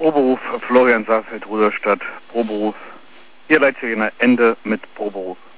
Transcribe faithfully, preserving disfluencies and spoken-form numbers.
Proberuf, Florian Saalfeld, Rudolstadt, Proberuf. Hier Leitzigener Ende mit Proberuf.